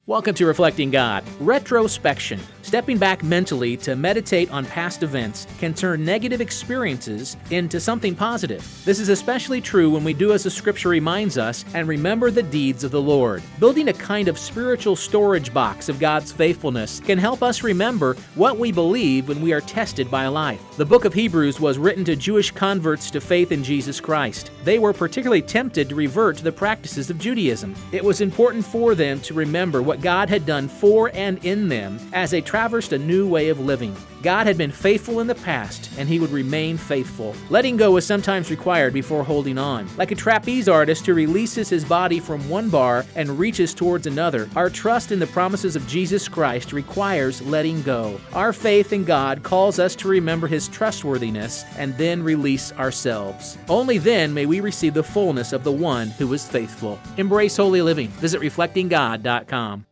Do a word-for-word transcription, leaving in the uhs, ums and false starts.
Welcome to Reflecting God. Retrospection. Stepping back mentally to meditate on past events can turn negative experiences into something positive. This is especially true when we do as the Scripture reminds us and remember the deeds of the Lord. Building a kind of spiritual storage box of God's faithfulness can help us remember what we believe when we are tested by life. The book of Hebrews was written to Jewish converts to faith in Jesus Christ. They were particularly tempted to revert to the practices of Judaism. It was important for them to remember what God had done for and in them as they traversed a new way of living. God had been faithful in the past, and He would remain faithful. Letting go is sometimes required before holding on. Like a trapeze artist who releases his body from one bar and reaches towards another, our trust in the promises of Jesus Christ requires letting go. Our faith in God calls us to remember His trustworthiness and then release ourselves. Only then may we receive the fullness of the one who is faithful. Embrace holy living. Visit reflecting god dot com.